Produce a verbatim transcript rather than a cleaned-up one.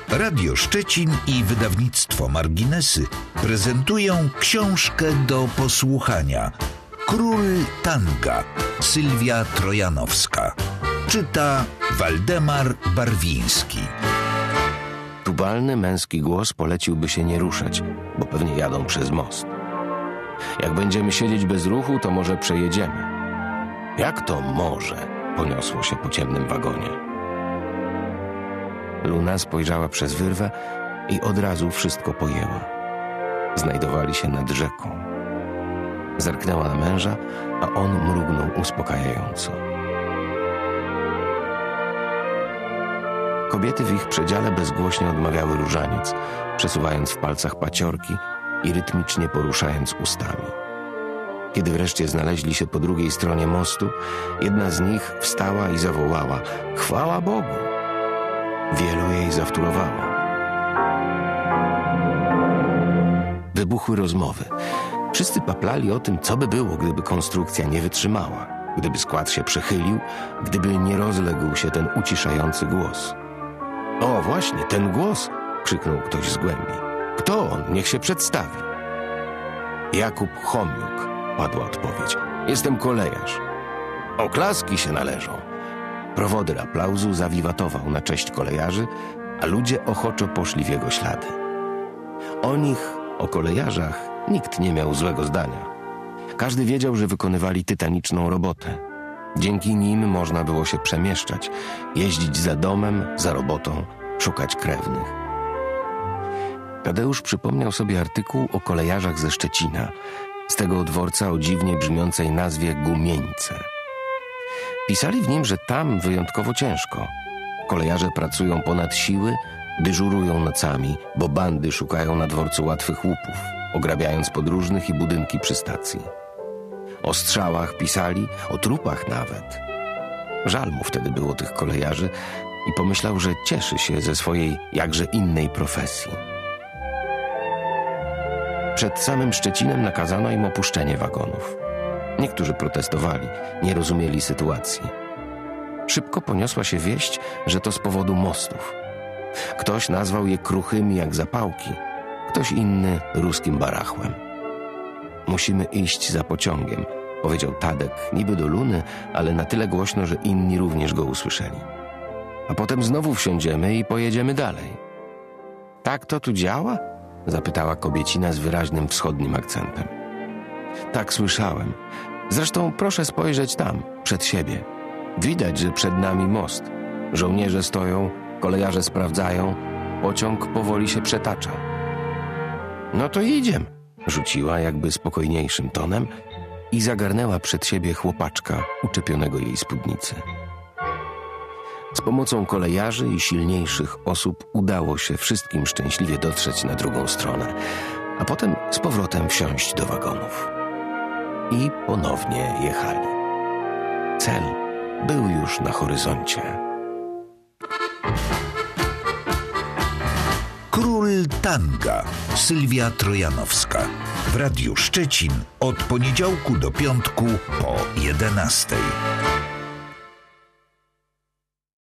Radio Szczecin i wydawnictwo Marginesy prezentują książkę do posłuchania. Król tanga, Sylwia Trojanowska. Czyta Waldemar Barwiński. Tubalny męski głos poleciłby się nie ruszać, bo pewnie jadą przez most. Jak będziemy siedzieć bez ruchu, to może przejedziemy. Jak to może? Poniosło się po ciemnym wagonie. Luna spojrzała przez wyrwę i od razu wszystko pojęła. Znajdowali się nad rzeką. Zerknęła na męża, a on mrugnął uspokajająco. Kobiety w ich przedziale bezgłośnie odmawiały różaniec, przesuwając w palcach paciorki i rytmicznie poruszając ustami. Kiedy wreszcie znaleźli się po drugiej stronie mostu, jedna z nich wstała i zawołała: „Chwała Bogu!” Wielu jej zawtórowało. Wybuchły rozmowy. Wszyscy paplali o tym, co by było, gdyby konstrukcja nie wytrzymała, gdyby skład się przechylił, gdyby nie rozległ się ten uciszający głos. „O, właśnie, ten głos!” krzyknął ktoś z głębi. „Kto on? Niech się przedstawi.” „Jakub Chomiuk”, padła odpowiedź. „Jestem kolejarz.” „Oklaski się należą.” Prowodyr aplauzu zawiwatował na cześć kolejarzy, a ludzie ochoczo poszli w jego ślady. O nich, o kolejarzach, nikt nie miał złego zdania. Każdy wiedział, że wykonywali tytaniczną robotę. Dzięki nim można było się przemieszczać, jeździć za domem, za robotą, szukać krewnych. Tadeusz przypomniał sobie artykuł o kolejarzach ze Szczecina, z tego dworca o dziwnie brzmiącej nazwie Gumieńce. Pisali w nim, że tam wyjątkowo ciężko. Kolejarze pracują ponad siły, dyżurują nocami, bo bandy szukają na dworcu łatwych łupów, ograbiając podróżnych i budynki przy stacji. O strzałach pisali, o trupach nawet. Żal mu wtedy było tych kolejarzy i pomyślał, że cieszy się ze swojej jakże innej profesji. Przed samym Szczecinem nakazano im opuszczenie wagonów. Niektórzy protestowali, nie rozumieli sytuacji. Szybko poniosła się wieść, że to z powodu mostów. Ktoś nazwał je kruchymi jak zapałki, ktoś inny ruskim barachłem. „Musimy iść za pociągiem”, powiedział Tadek, niby do Luny, ale na tyle głośno, że inni również go usłyszeli. „A potem znowu wsiądziemy i pojedziemy dalej”. „Tak to tu działa?” zapytała kobiecina z wyraźnym wschodnim akcentem. „Tak słyszałem. Zresztą proszę spojrzeć tam, przed siebie. Widać, że przed nami most. Żołnierze stoją, kolejarze sprawdzają, pociąg powoli się przetacza”. „No to idziemy”, rzuciła jakby spokojniejszym tonem i zagarnęła przed siebie chłopaczka uczepionego jej spódnicy. Z pomocą kolejarzy i silniejszych osób udało się wszystkim szczęśliwie dotrzeć na drugą stronę, a potem z powrotem wsiąść do wagonów. I ponownie jechali. Cel był już na horyzoncie. Król tanga, Sylwia Trojanowska. W Radiu Szczecin od poniedziałku do piątku po jedenastej.